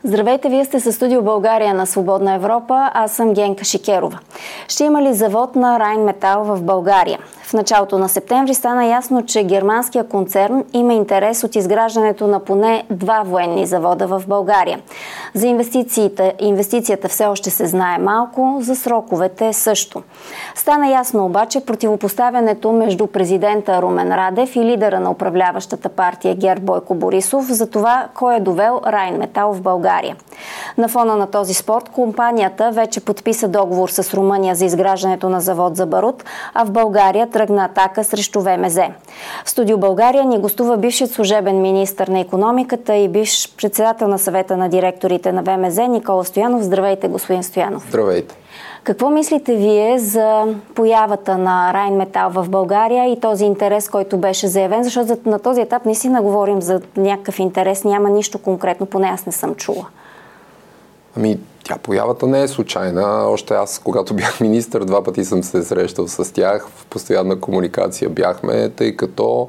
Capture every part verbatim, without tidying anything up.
Здравейте, вие сте със Студио България на Свободна Европа, аз съм Генка Шикерова. Ще има ли завод на Райнметал в България? В началото на септември стана ясно, че германския концерн има интерес от изграждането на поне два военни завода в България. За инвестицията, инвестицията все още се знае малко, за сроковете също. Стана ясно обаче противопоставянето между президента Румен Радев и лидера на управляващата партия ГЕРБ Бойко Борисов за това кой е довел Райнметал в България. На фона на този спор компанията вече подписа договор с Румъния за изграждането на завод за барут, а в България тръгна атака срещу ВМЗ. В Студио България ни гостува бившият служебен министър на икономиката и бивш председател на съвета на директорите на ВМЗ Никола Стоянов. Здравейте, господин Стоянов. Здравейте. Какво мислите вие за появата на Райнметал в България и този интерес, който беше заявен? Защото на този етап наистина говорим за някакъв интерес, няма нищо конкретно, поне аз не съм чула. Ами, тя появата не е случайна. Още аз, когато бях министър, два пъти съм се срещал с тях. В постоянна комуникация бяхме, тъй като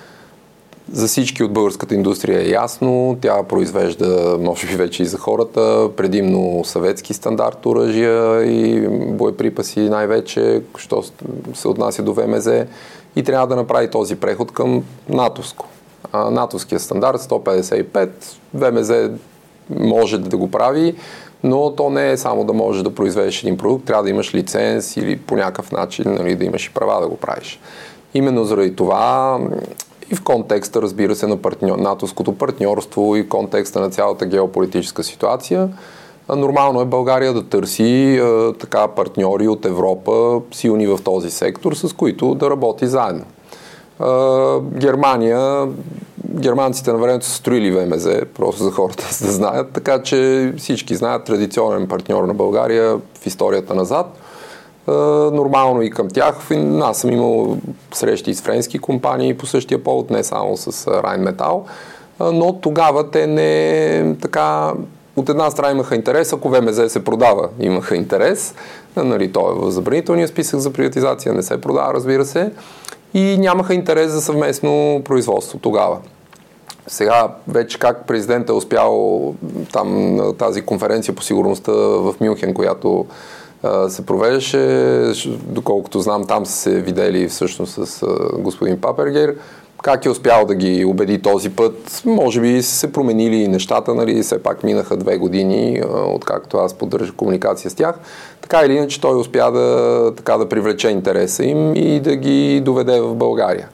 за всички от българската индустрия е ясно. Тя произвежда, може би вече и за хората, предимно съветски стандарт оръжия и боеприпаси най-вече, що се отнася до ВМЗ, и трябва да направи този преход към натовско. А натовския стандарт сто петдесет и пет, ВМЗ може да го прави, но то не е само да можеш да произведеш един продукт, трябва да имаш лиценз или по някакъв начин, нали, да имаш и права да го правиш. Именно заради това и в контекста, разбира се, на партньор, натовското партньорство и контекста на цялата геополитическа ситуация, нормално е България да търси е, така партньори от Европа, силни в този сектор, с които да работи заедно. Е, Германия, германците на времето са строили ВМЗ, просто за хората да знаят, така че всички знаят, традиционен партньор на България в историята назад. Нормално и към тях. Аз съм имал срещи с френски компании по същия повод, не само с Райнметал, но тогава те не така. От една страна имаха интерес, ако ВМЗ се продава, имаха интерес. Нали, той е в забранителния списък за приватизация, не се продава, разбира се, и нямаха интерес за съвместно производство тогава. Сега вече как президентът е успял там на тази конференция по сигурността в Мюнхен, която се провеждаше, доколкото знам, там са се видели всъщност с господин Папергер. Как е успял да ги убеди този път? Може би са се променили нещата, нали, все пак минаха две години, откакто аз поддържа комуникация с тях. Така или иначе той успя да, така, да привлече интереса им и да ги доведе в България.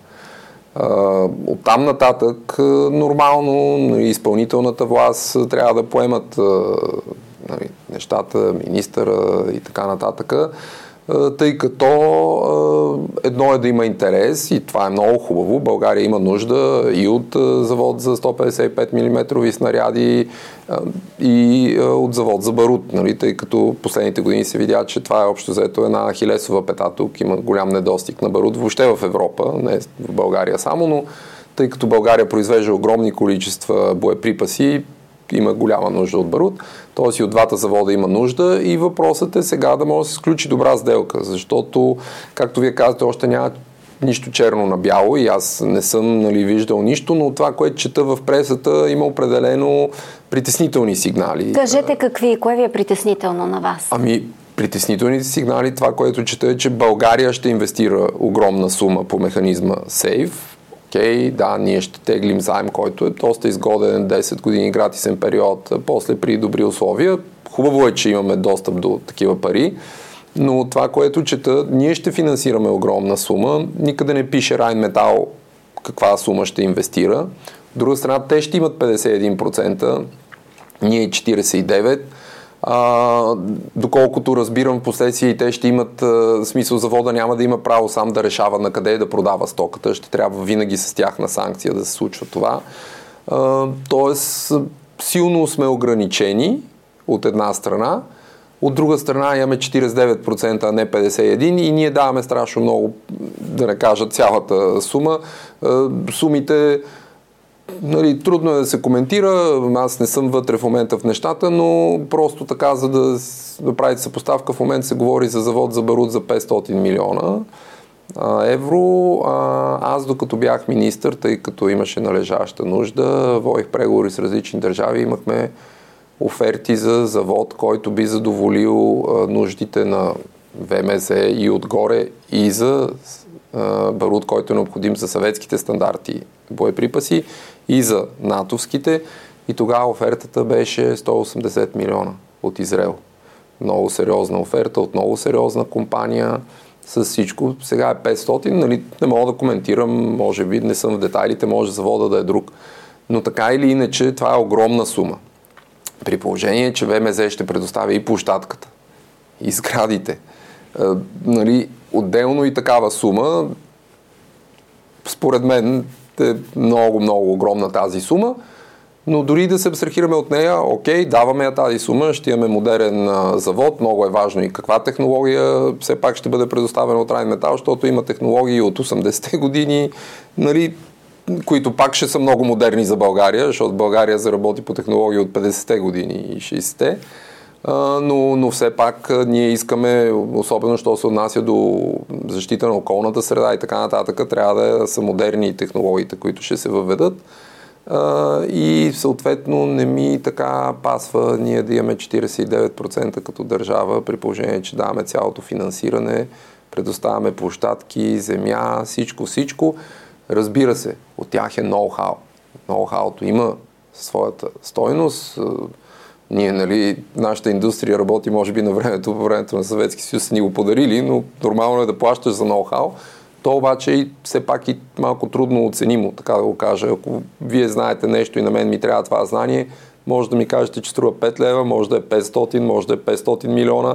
Оттам нататък нормално изпълнителната власт трябва да поемат нещата, министъра и така нататък, тъй като едно е да има интерес и това е много хубаво. България има нужда и от завод за сто петдесет и пет милиметрови снаряди и от завод за барут, нали? Тъй като последните години се видя, че това е общо взето една ахилесова пета. Тук има голям недостиг на барут, въобще в Европа, не в България само, но тъй като България произвежда огромни количества боеприпаси, има голяма нужда от барут, т.е. и от двата завода има нужда и въпросът е сега да може да се сключи добра сделка, защото, както вие казвате, още няма нищо черно на бяло и аз не съм, нали, виждал нищо, но това, което чета в пресата, има определено притеснителни сигнали. Кажете какви, кое ви е притеснително на вас? Ами, притеснителните сигнали, това, което чета е, че България ще инвестира огромна сума по механизма сейф. Окей, okay, да, ние ще теглим заем, който е доста изгоден, десет години гратисен период, после при добри условия. Хубаво е, че имаме достъп до такива пари, но това, което чета, ние ще финансираме огромна сума, никъде не пише Райнметал каква сума ще инвестира. От друга страна, те ще имат петдесет и един процента, ние четиридесет и девет процента. А, доколкото разбирам, в последствие и те ще имат а, смисъл, завода няма да има право сам да решава на къде да продава стоката, ще трябва винаги с тяхна санкция да се случва това. А, тоест, силно сме ограничени от една страна, от друга страна имаме четиридесет и девет процента, а не петдесет и един процента и ние даваме страшно много, да не кажа цялата сума. А, сумите, нали, трудно е да се коментира, аз не съм вътре в момента в нещата, но просто така, за да, да правите съпоставка, в момента се говори за завод за барут за петстотин милиона евро. Аз докато бях министър, тъй като имаше належаща нужда, водих преговори с различни държави, имахме оферти за завод, който би задоволил а, нуждите на ВМЗ и отгоре и за а, барут, който е необходим за съветските стандарти боеприпаси и за натовските. И тогава офертата беше сто и осемдесет милиона от Израел. Много сериозна оферта от много сериозна компания с всичко. Сега е петстотин, нали, не мога да коментирам, може би не съм в детайлите, може завода да е друг. Но така или иначе това е огромна сума. При положение, че ВМЗ ще предоставя и площадката, и сградите. Е, нали, отделно и такава сума, според мен е много, много огромна тази сума, но дори да се абстрахираме от нея, окей, даваме я тази сума, ще имаме модерен а, завод, много е важно и каква технология все пак ще бъде предоставена от Райнметал, защото има технологии от осемдесетте години, нали, които пак ще са много модерни за България, защото България заработи по технологии от петдесетте години и шейсетте, а, но, но все пак а, ние искаме, особено що се отнася до защита на околната среда и така нататък, трябва да са модерни технологиите, които ще се въведат. Uh, и съответно не ми така пасва ние да имаме четиридесет и девет процента като държава, при положение, че даваме цялото финансиране, предоставяме площадки, земя, всичко, всичко. Разбира се, от тях е ноу-хау. Ноу-хауто има своята стойност. Uh, ние, нали, нашата индустрия работи, може би на времето, по времето на Съветски съюз са ни го подарили, но нормално е да плащаш за ноу-хау. То обаче и все пак и малко трудно оценимо, така да го кажа. Ако вие знаете нещо и на мен ми трябва това знание, може да ми кажете, че струва пет лева, може да е петстотин, може да е петстотин милиона.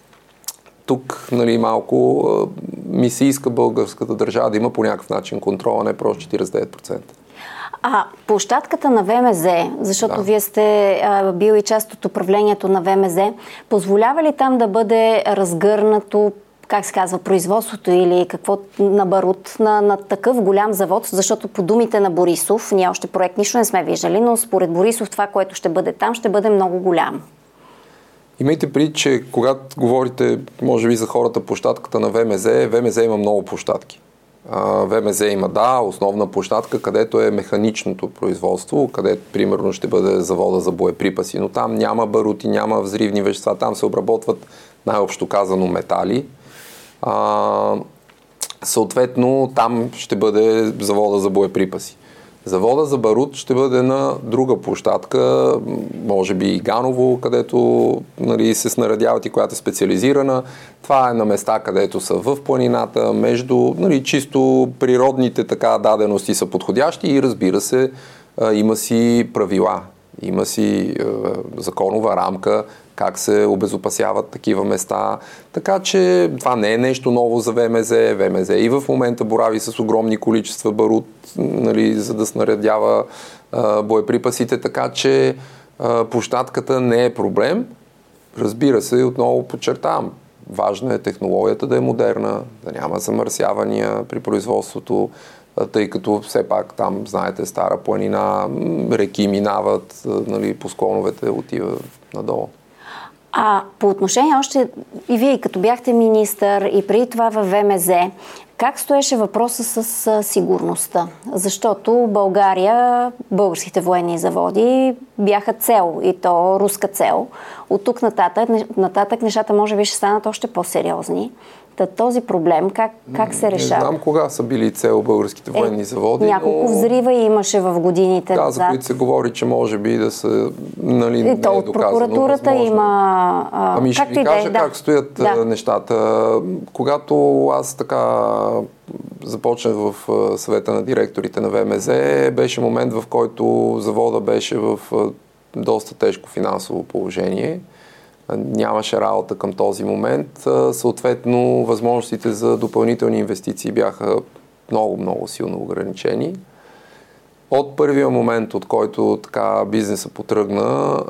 Тук, нали, малко ми се иска българската държава да има по някакъв начин контрола, не просто четиридесет и девет процента. А площадката на ВМЗ, защото да. Вие сте а, бил и част от управлението на ВМЗ, позволява ли там да бъде разгърнато, как се казва, производството или какво на барут на, на такъв голям завод, защото по думите на Борисов, ние още проект нищо не сме виждали, но според Борисов това, което ще бъде там, ще бъде много голям. Имайте предвид, че когато говорите, може би за хората, площадката на ВМЗ, ВМЗ има много площадки. ВМЗ има, да, основна площадка, където е механичното производство, където примерно ще бъде завода за боеприпаси, но там няма барути, няма взривни вещества, там се обработват най-общо казано метали. А, съответно, там ще бъде завода за боеприпаси. Завода за барут ще бъде на друга площадка, може би и Ганово, където, нали, се снаредяват и която е специализирана. Това е на места, където са в планината, между, нали, чисто природните така дадености са подходящи и, разбира се, има си правила, има си е, законова рамка, как се обезопасяват такива места. Така че това не е нещо ново за ВМЗ. ВМЗ и в момента борави с огромни количества барут, нали, за да снаредява а, боеприпасите, така че а, площадката не е проблем. Разбира се, отново подчертавам, важна е технологията да е модерна, да няма замърсявания при производството, тъй като все пак там, знаете, Стара планина, реки минават, нали, по склоновете отива надолу. А по отношение още и вие, като бяхте министър и преди това във ВМЗ, как стоеше въпроса с сигурността? Защото България, българските военни заводи бяха цел, и то руска цел. От тук нататък, нататък нещата може би ще станат още по-сериозни. Та този проблем, как, как се решава? Не знам кога са били цел българските военни е, заводи. Няколко но... взрива имаше в годините да, назад. За които се говори, че може би да са, нали, не е доказано. От прокуратурата има... А, ами ще ви кажа да. как стоят да. нещата. Когато аз така започнах в съвета на директорите на ВМЗ, беше момент, в който завода беше в доста тежко финансово положение. Нямаше работа към този момент. Съответно, възможностите за допълнителни инвестиции бяха много, много силно ограничени. От първия момент, от който така бизнеса потръгна,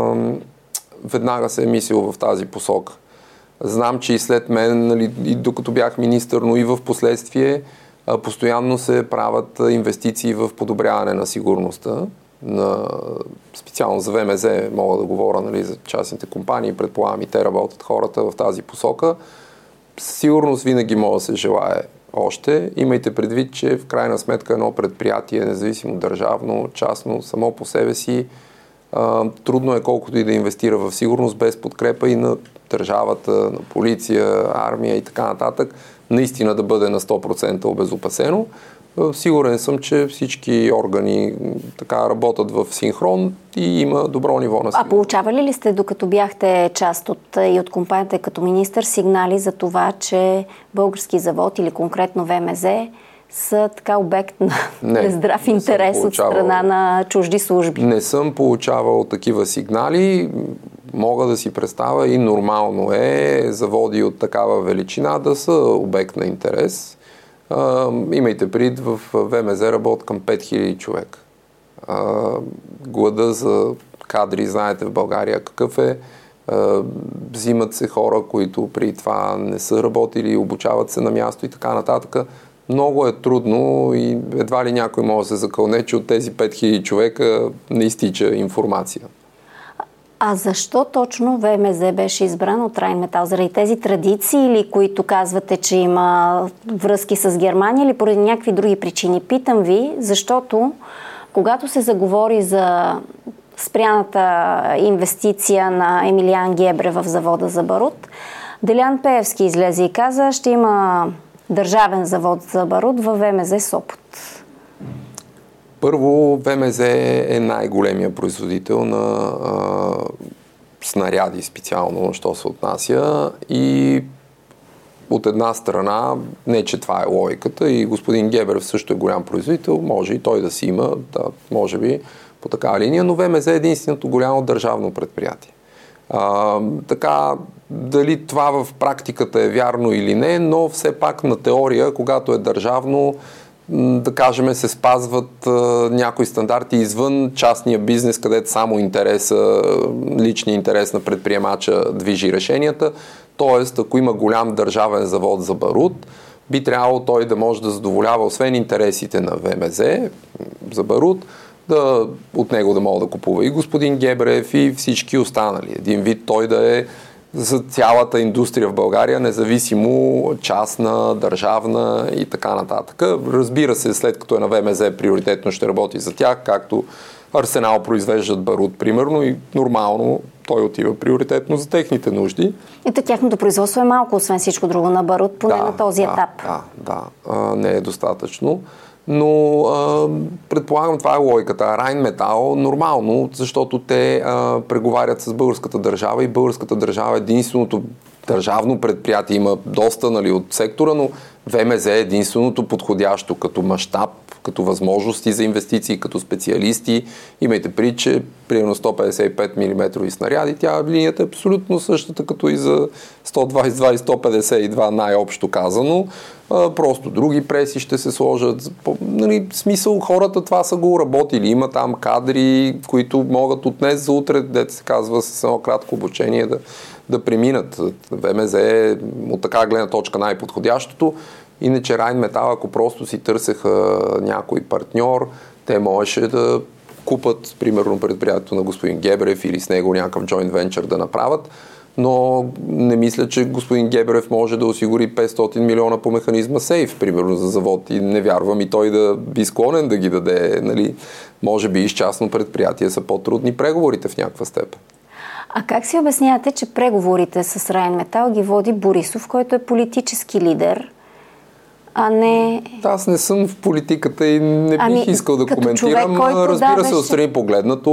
веднага се е мислил в тази посока. Знам, че и след мен, нали, и докато бях министър, но и в последствие, постоянно се правят инвестиции в подобряване на сигурността. На, специално за ВМЗ мога да говоря, нали, за частните компании, предполагам и те работят хората в тази посока. Сигурност винаги може да се желае още. Имайте предвид, че в крайна сметка едно предприятие, независимо държавно, частно, само по себе си А, трудно е колкото и да инвестира в сигурност без подкрепа и на държавата, на полиция, армия и така нататък, наистина да бъде на сто процента обезопасено. Сигурен съм, че всички органи така работят в синхрон и има добро ниво на сигурност. А получавали ли сте, докато бяхте част от, и от компанията като министър, сигнали за това, че български завод или конкретно ВМЗ са така обект на не, нездрав интерес от страна на чужди служби? Не съм получавал такива сигнали. Мога да си представя и нормално е заводи от такава величина да са обект на интерес. Uh, имайте пред, в ВМЗ работят към пет хиляди човека. Uh, глада за кадри, знаете в България какъв е. Uh, взимат се хора, които при това не са работили, обучават се на място и така нататък. Много е трудно и едва ли някой може да се закълне, че от тези пет хиляди човека не изтича информация. А защо точно ВМЗ беше избран от Райнметал? Заради тези традиции или които казвате, че има връзки с Германия или поради някакви други причини? Питам ви, защото когато се заговори за спряната инвестиция на Емилиан Гебре в завода за барут, Делян Пеевски излезе и каза, ще има държавен завод за барут във ВМЗ Сопот. Първо, ВМЗ е най-големия производител на а, снаряди специално, що се отнася, и от една страна, не че това е логиката, и господин Гебрев също е голям производител, може и той да си има, да, може би по такава линия, но ВМЗ е единственото голямо държавно предприятие. А, така, дали това в практиката е вярно или не, но все пак на теория, когато е държавно, да кажем, се спазват а, някои стандарти извън частния бизнес, където само интереса, личния интерес на предприемача движи решенията. Тоест, ако има голям държавен завод за барут, би трябвало той да може да задоволява освен интересите на ВМЗ за барут, да, от него да мога да купува и господин Гебрев и всички останали. Един вид той да е за цялата индустрия в България, независимо частна, държавна и така нататък. Разбира се, след като е на ВМЗ, приоритетно ще работи за тях, както Арсенал произвеждат барут, примерно, и нормално той отива приоритетно за техните нужди. И то тяхното производство е малко, освен всичко друго на барут, поне да, на този да, етап. Да, да, а, не е достатъчно. Но а, предполагам, това е логиката. Райнметал нормално, защото те а, преговарят с българската държава и българската държава е единственото държавно предприятие, има доста, нали, от сектора, но ВМЗ е единственото подходящо като мащаб, като възможности за инвестиции, като специалисти. Имайте предвид, че примерно сто петдесет и пет милиметрови снаряди, тя линията е абсолютно същата като и за сто двадесет и два и сто петдесет и два, най-общо казано. А, просто други преси ще се сложат. Нали, в смисъл, хората това са го работили. Има там кадри, които могат от днес за утре, дето се казва, с едно кратко обучение да, да преминат. ВМЗ е от така гледна точка най-подходящото. Иначе Райнметал, ако просто си търсеха някой партньор, те можеше да купат, примерно, предприятието на господин Гебрев или с него някакъв joint venture да направят, но не мисля, че господин Гебрев може да осигури петстотин милиона по механизма сейф, примерно, за завод, и не вярвам и той да би склонен да ги даде. Нали? Може би и с частно предприятие са по-трудни преговорите в някаква степен. А как си обяснявате, че преговорите с Райнметал ги води Борисов, който е политически лидер, а не... Аз не съм в политиката и не бих ами, искал да коментирам. Човек, разбира да, се, беше... отстрани погледнато,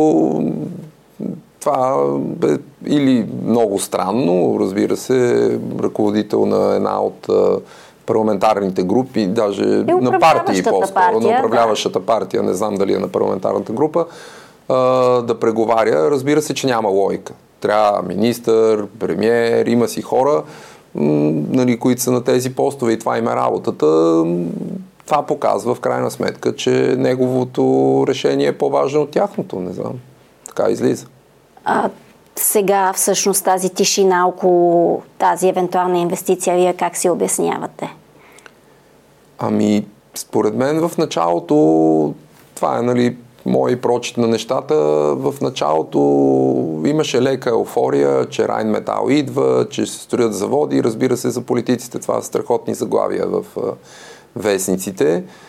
това е или много странно, разбира се, ръководител на една от парламентарните групи, даже на партии по-скоро, на управляващата да. партия, не знам дали е на парламентарната група, да преговаря. Разбира се, че няма логика. Трябва министър, премиер, има си хора, нали, които са на тези постове и това им е работата. Това показва в крайна сметка, че неговото решение е по-важно от тяхното. Не знам. Така излиза. А сега всъщност тази тишина около тази евентуална инвестиция, вие как си обяснявате? Ами, според мен в началото, това е, нали, мой прочит на нещата, в началото имаше лека еуфория, че Райнметал идва, че се строят заводи. Разбира се, за политиците това са страхотни заглавия в вестниците.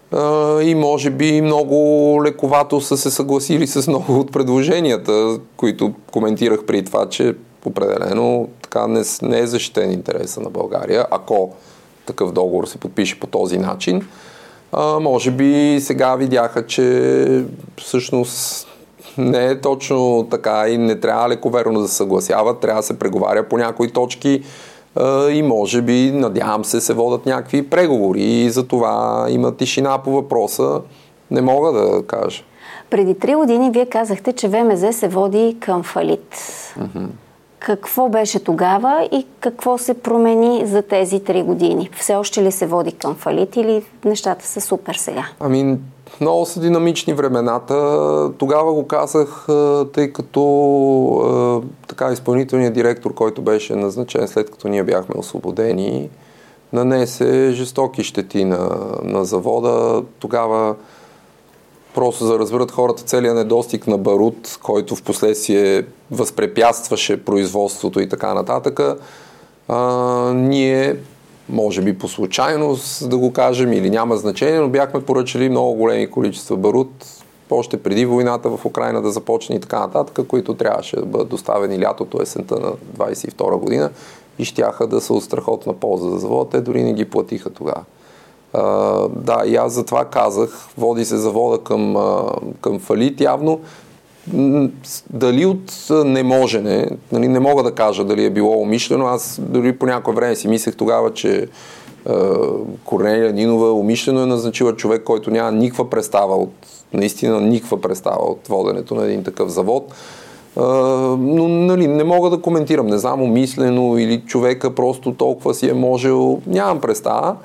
и може би много лековато са се съгласили с много от предложенията, които коментирах преди това, че определено така не, не е защитен интереса на България, ако такъв договор се подпише по този начин. А, може би сега видяха, че всъщност не е точно така и не трябва лековерно да се съгласяват, трябва да се преговаря по някои точки а, и може би, надявам се, се водят някакви преговори и за това има тишина по въпроса, не мога да кажа. Преди три години вие казахте, че ВМЗ се води към фалит. Mm-hmm. Какво беше тогава и какво се промени за тези три години? Все още ли се води към фалит или нещата са супер сега? Ами, много са динамични времената. Тогава го казах, тъй като така изпълнителният директор, който беше назначен след като ние бяхме освободени, нанесе жестоки щети на, на завода. Тогава просто за да разберат хората целият недостиг на барут, който в последствие възпрепятстваше производството и така нататък, а, ние, може би по случайност да го кажем или няма значение, но бяхме поръчали много големи количества барут, още преди войната в Украйна да започне и така нататък, които трябваше да бъдат доставени лятото, есента на двадесет и втора година и щяха да са от страхотна полза за завода. Те дори не ги платиха тогава. Uh, да, и аз затова казах, води се завода към, uh, към фалит явно. Дали от неможене, нали, не мога да кажа дали е било умишлено. Аз дори по някое време си мислех тогава, че uh, Корнелия Нинова умишлено е назначила човек, който няма никаква представа от, наистина никаква представа от воденето на един такъв завод. Uh, но нали, не мога да коментирам, не знам умишлено или човека просто толкова си е можел, нямам представа.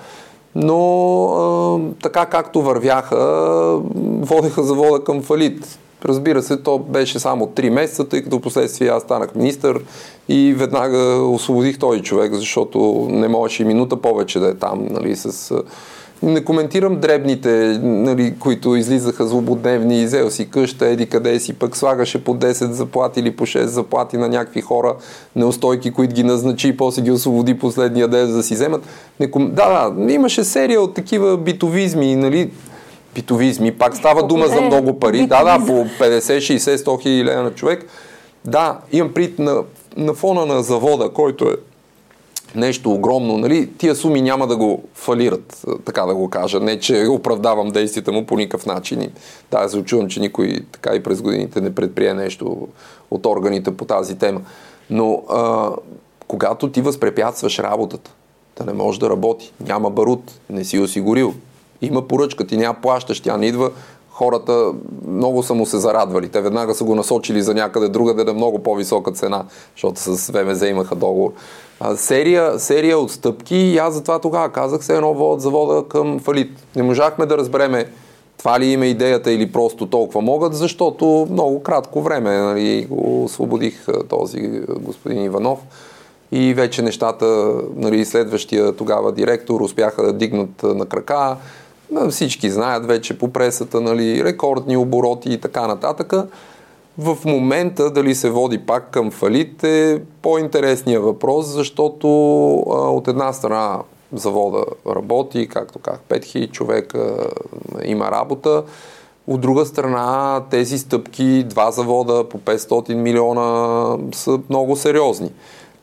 Но а, така както вървяха, водеха завода към фалит. Разбира се, то беше само три месеца, тъй като последствие аз станах министър и веднага освободих този човек, защото не можеше и минута повече да е там. Нали, с... Не коментирам дребните, нали, които излизаха злободневни, взел си къща, еди къде си, пък слагаше по десет заплати или по шест заплати на някакви хора, неустойки, които ги назначи и после ги освободи последния ден за да си вземат. Не ком... Да, да, имаше серия от такива битовизми, нали, битовизми, пак става дума за много пари, да, да, по петдесет, шейсет, сто хиляди лева на човек. Да, имам пред на, на фона на завода, който е нещо огромно, нали, тия суми няма да го фалират, така да го кажа. Не, че оправдавам действията му по никакъв начин. Да, се очувам, че никой така и през годините не предприе нещо от органите по тази тема. Но а, когато ти възпрепятстваш работата, да не можеш да работи, няма барут, не си осигурил, има поръчка, ти няма плащаш, тя не идва, хората много са му се зарадвали. Те веднага са го насочили за някъде другаде на много по-висока цена, защото с ВМЗ имаха договор. А, серия, серия от стъпки и аз затова тогава казах се едно водят завода към фалит. Не можахме да разбереме това ли има идеята или просто толкова могат, защото много кратко време, нали, го освободих този господин Иванов и вече нещата, нали, следващия тогава директор успяха да дигнат на крака. Всички знаят вече по пресата, нали, рекордни обороти и така нататък. В момента дали се води пак към фалит е по-интересният въпрос, защото а, от една страна завода работи, както казах, пет хиляди човека има работа. От друга страна тези стъпки, два завода по петстотин милиона са много сериозни.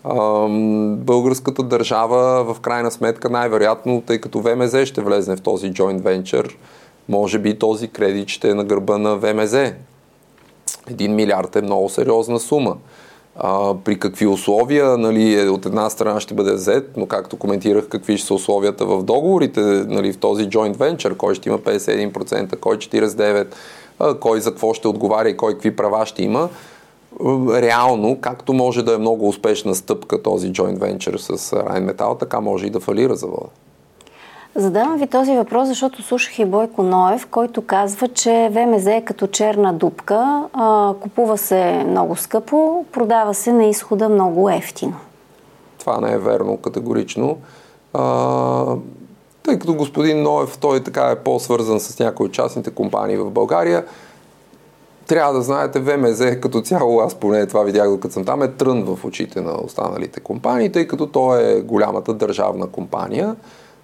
Българската държава в крайна сметка най-вероятно, тъй като ВМЗ ще влезне в този joint venture, може би този кредит ще е на гърба на ВМЗ. Един милиард е много сериозна сума. А, при какви условия, нали, от една страна ще бъде взет, но както коментирах какви ще са условията в договорите, нали, в този joint venture, кой ще има петдесет и един процента, кой четиридесет и девет процента, кой за какво ще отговаря и кой какви права ще има. Реално, както може да е много успешна стъпка този joint venture с Rheinmetall, така може и да фалира завода. Задавам ви този въпрос, защото слушах и Бойко Ноев, който казва, че ВМЗ е като черна дупка, а, купува се много скъпо, продава се на изхода много ефтино. Това не е верно категорично. А, тъй като господин Ноев, той така е по-свързан с някои от частните компании в България, трябва да знаете, ВМЗ като цяло, аз поне това видях докато съм там, е трън в очите на останалите компании, тъй като той е голямата държавна компания.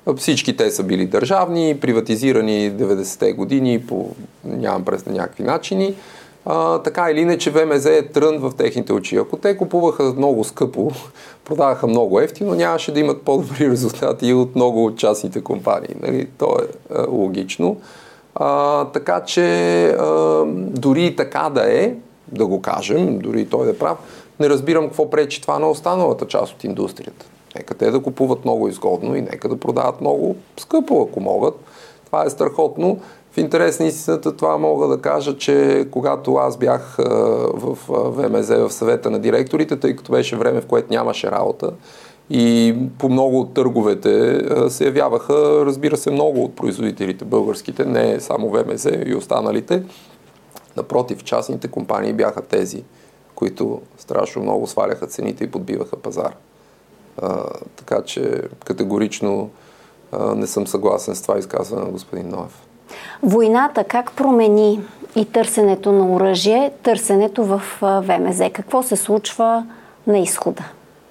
Всички те са били държавни, приватизирани деветдесетте години по нямам през някакви начини. А, така или иначе В М З е трън в техните очи. Ако те купуваха много скъпо, продаваха много ефтино, нямаше да имат по-добри резултати и от много от частните компании. Нали? То е а, логично. А, така че а, дори и така да е, да го кажем, дори и той да е прав, не разбирам какво пречи това на останалата част от индустрията. Нека те да купуват много изгодно и нека да продават много скъпо, ако могат. Това е страхотно. В интерес на истината това мога да кажа, че когато аз бях а, в В М З, в съвета на директорите, тъй като беше време, в което нямаше работа и по много от търговете а, се явяваха, разбира се, много от производителите българските, не само В М З и останалите. Напротив, частните компании бяха тези, които страшно много сваляха цените и подбиваха пазара. А, така че категорично а, не съм съгласен с това изказване на господин Ноев. Войната как промени и търсенето на оръжие, търсенето в В М З? Какво се случва на изхода?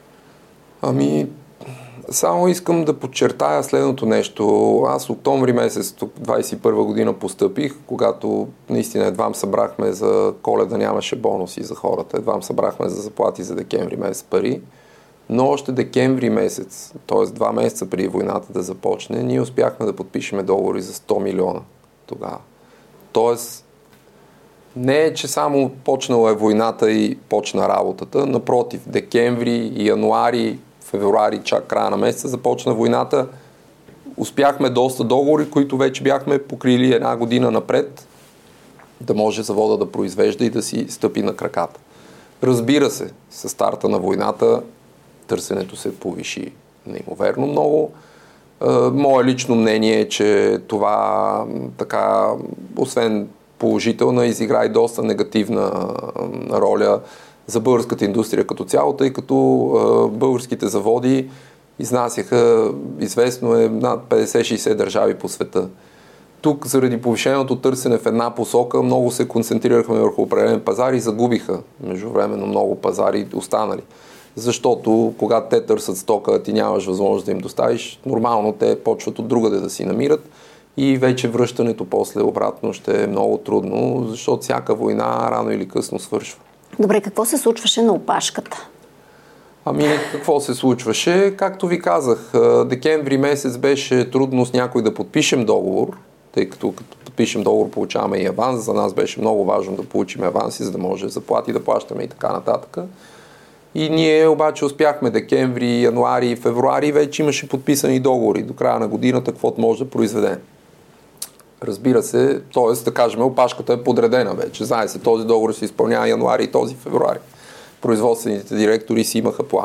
Ами, само искам да подчертая следното нещо. Аз октомври месец двадесет и първа година постъпих, когато наистина едвам събрахме за Коледа, нямаше бонуси за хората, едвам събрахме за заплати за декември месец пари. Но още декември месец, т.е. два месеца преди войната да започне, ние успяхме да подпишеме договори за сто милиона тогава. Тоест, не е, че само почнала е войната и почна работата. Напротив, декември, януари, февруари, чак края на месеца започна войната. Успяхме доста договори, които вече бяхме покрили една година напред, да може завода да произвежда и да си стъпи на краката. Разбира се, със старта на войната търсенето се повиши неимоверно много. Мое лично мнение е, че това така, освен положителна, изигра и доста негативна роля за българската индустрия като цяло, тъй като българските заводи изнасяха, известно е, над петдесет-шейсет държави по света. Тук, заради повишеното търсене в една посока, много се концентрирахме върху определен пазар и загубиха междувременно много пазари останали. Защото когато те търсят стока, ти нямаш възможност да им доставиш, нормално те почват от другаде да си намират и вече връщането после обратно ще е много трудно, защото всяка война рано или късно свършва. Добре, какво се случваше на опашката? Ами какво се случваше? Както ви казах, декември месец беше трудно с някой да подпишем договор, тъй като като подпишем договор получаваме и аванс. За нас беше много важно да получим аванси, за да може заплати да плащаме и така нататък. И ние обаче успяхме декември, януари, февруари, вече имаше подписани договори до края на годината, каквото може да произведем. Разбира се, т.е. да кажем, опашката е подредена вече. Знае се, този договор се изпълнява януари и този февруари. Производствените директори си имаха план.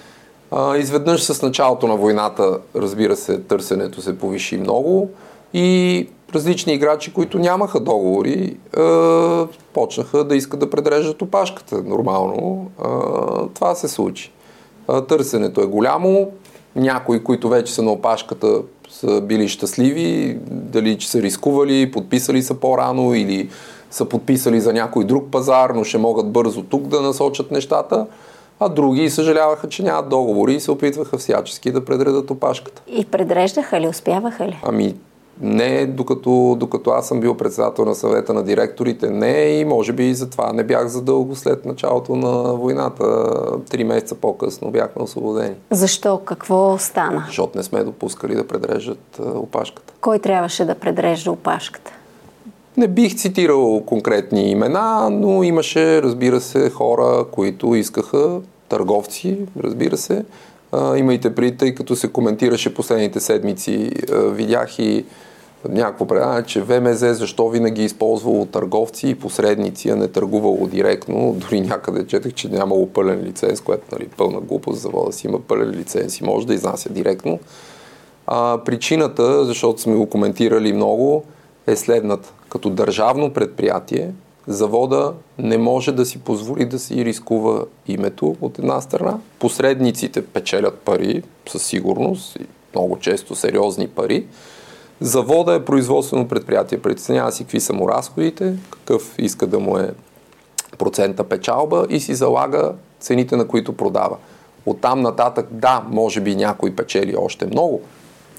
А, изведнъж с началото на войната, разбира се, търсенето се повиши много и различни играчи, които нямаха договори, е, почнаха да искат да предрежат опашката. Нормално. Е, това се случи. Е, търсенето е голямо. Някои, които вече са на опашката, са били щастливи, дали че са рискували, подписали са по-рано или са подписали за някой друг пазар, но ще могат бързо тук да насочат нещата, а други съжаляваха, че нямат договори и се опитваха всячески да предредат опашката. И предреждаха ли, успяваха ли? Ами не, докато, докато аз съм бил председател на съвета на директорите, не, и може би и затова не бях задълго след началото на войната. Три месеца по-късно бяхме освободени. Защо? Какво стана? Защото не сме допускали да предрежат опашката. Кой трябваше да предрежда опашката? Не бих цитирал конкретни имена, но имаше, разбира се, хора, които искаха, търговци, разбира се. А, имайте предвид, тъй като се коментираше последните седмици, а, видях и някакво предаване, че В М З защо винаги използвало търговци и посредници, а не търгувало директно. Дори някъде четах, че нямало пълен лиценз, което, нали, пълна глупост, завода си има пълен лиценз и може да изнася директно. А, причината, защото сме го коментирали много, е следната. Като държавно предприятие, завода не може да си позволи да си рискува името от една страна. Посредниците печелят пари, със сигурност, и много често сериозни пари. Завода е производствено предприятие. Преценява си какви са му разходите, какъв иска да му е процента печалба и си залага цените, на които продава. Оттам нататък, да, може би някой печели още много.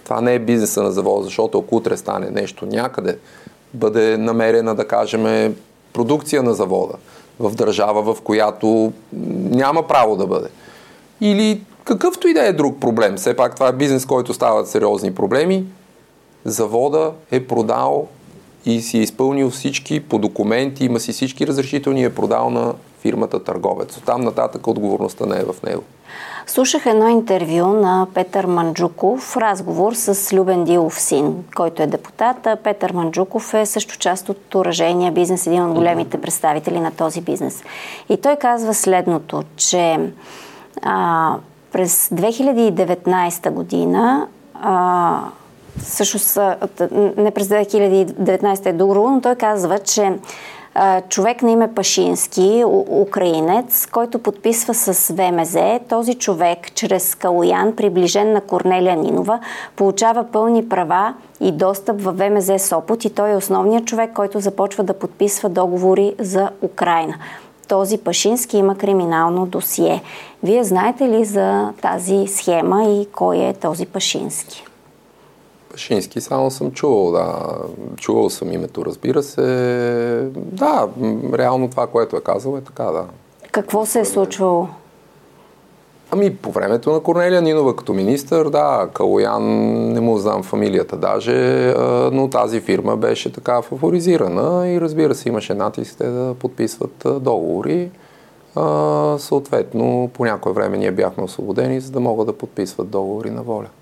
Това не е бизнеса на завода, защото ако утре стане нещо някъде, бъде намерена, да кажем, продукция на завода в държава, в която няма право да бъде. Или какъвто и да е друг проблем. Все пак това е бизнес, който стават сериозни проблеми. Завода е продал и си е изпълнил всички по документи, има си всички разрешителни, е продал на фирмата търговец. Оттам нататък отговорността не е в него. Слушах едно интервю на Петър Манджуков, разговор с Любен Дилов син, който е депутат. Петър Манджуков е също част от оръжейния бизнес, един от големите представители на този бизнес. И той казва следното, че а, през две хиляди и деветнадесета година, а, всъщност не през две хиляди и деветнадесета е друго, но той казва, че човек на име Пашински, украинец, който подписва с ВМЗ, този човек чрез Калоян, приближен на Корнелия Нинова, получава пълни права и достъп в ВМЗ Сопот и той е основният човек, който започва да подписва договори за Украйна. Този Пашински има криминално досие. Вие знаете ли за тази схема и кой е този Пашински? Пашински само съм чувал, да. Чувал съм името, разбира се. Да, реално това, което е казал, е така, да. Какво се е случвало? Ами, по времето на Корнелия Нинова като министър, да, Калоян, не му знам фамилията даже, но тази фирма беше така фаворизирана и разбира се, имаше натиск те да подписват договори. Съответно, по някое време ние бяхме освободени, за да могат да подписват договори на воля.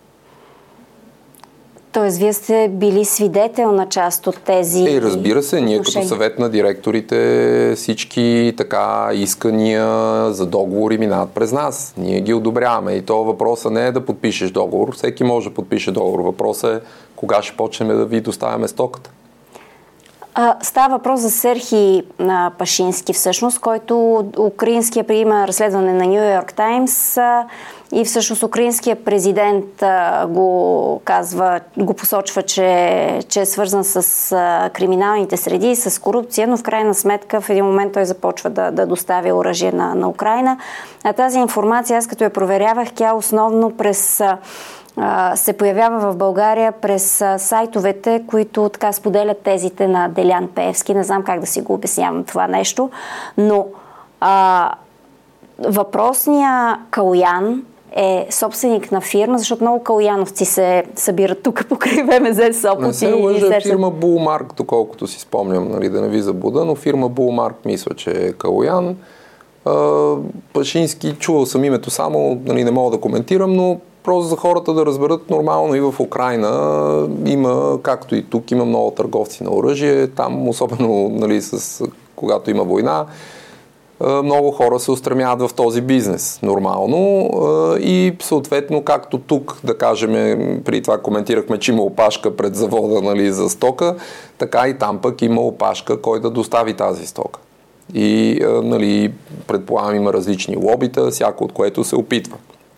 Тоест, вие сте били свидетел на част от тези... Е, разбира се, ние отношения. Като съвет на директорите всички така искания за договори минават през нас. Ние ги одобряваме и то въпросът не е да подпишеш договор. Всеки може да подпише договор. Въпросът е кога ще почнем да ви доставяме стоката. А, става въпрос за Серхий а, Пашински всъщност, който украинския приема разследване на Ню Йорк Таймс а, и всъщност украинския президент а, го казва, го посочва, че, че е свързан с а, криминалните среди, с корупция, но в крайна сметка в един момент той започва да, да доставя оръжие на, на Украйна. А тази информация, аз като я проверявах, тя основно през... А, се появява в България през сайтовете, които така споделят тезите на Делян Пеевски. Не знам как да си го обяснявам това нещо, но а, въпросният Калоян е собственик на фирма, защото много калояновци се събират тук покрай ВМЗ Сопот. Не се лъжа, фирма Булмарк, доколкото си спомням, нали, да не ви забуда, но фирма Булмарк мисля, че е Калоян. Пашински, чувал съм името само, нали, не мога да коментирам, но просто за хората да разберат нормално и в Украйна има, както и тук, има много търговци на оръжие. Там, особено, нали, с, когато има война, много хора се устремяват в този бизнес нормално и съответно, както тук, да кажем, при това коментирахме, че има опашка пред завода, нали, за стока, така и там пък има опашка, кой да достави тази стока. И, нали, предполагам, има различни лобита, всяко от което се опитва.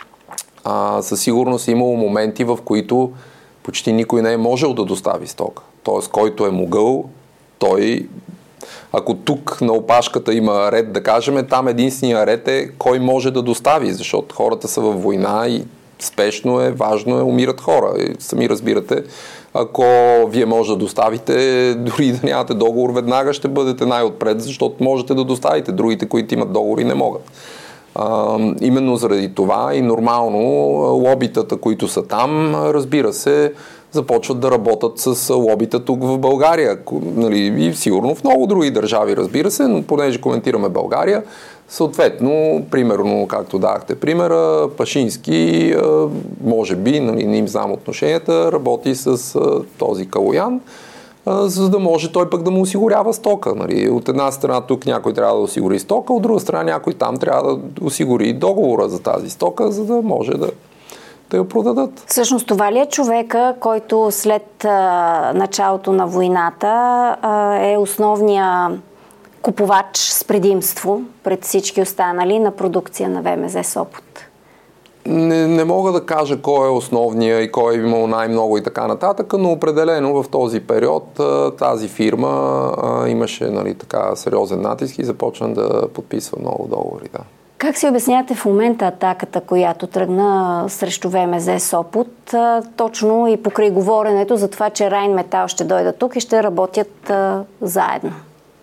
А, със сигурност е имало моменти, в които почти никой не е можел да достави стока. Тоест, който е могъл, той... Ако тук на опашката има ред, да кажем, там единствения ред е кой може да достави, защото хората са във война и спешно е, важно е, умират хора. И сами разбирате, ако вие може да доставите, дори да нямате договор, веднага ще бъдете най-отпред, защото можете да доставите. Другите, които имат договори, не могат. А, именно заради това и нормално лобитата, които са там, разбира се, започват да работят с лобита тук в България. Нали, и сигурно в много други държави, разбира се, но понеже коментираме България, съответно, примерно, както дахте примера, Пашински, може би, нали, не им знам отношенията, работи с този Калоян, за да може той пък да му осигурява стока. Нали. От една страна тук някой трябва да осигури стока, от друга страна някой там трябва да осигури договора за тази стока, за да може да да я продадат. Всъщност това ли е човека, който след а, началото на войната а, е основния купувач с предимство пред всички останали на продукция на ВМЗ Сопот? Не, не мога да кажа кой е основния и кой е имал най-много и така нататък, но определено в този период тази фирма а, имаше, нали, така сериозен натиск и започна да подписва много договори. Да. Как си обяснявате в момента атаката, която тръгна срещу ВМЗ Сопот, точно и покрай говоренето за това, че Райнметал ще дойдат тук и ще работят а, заедно?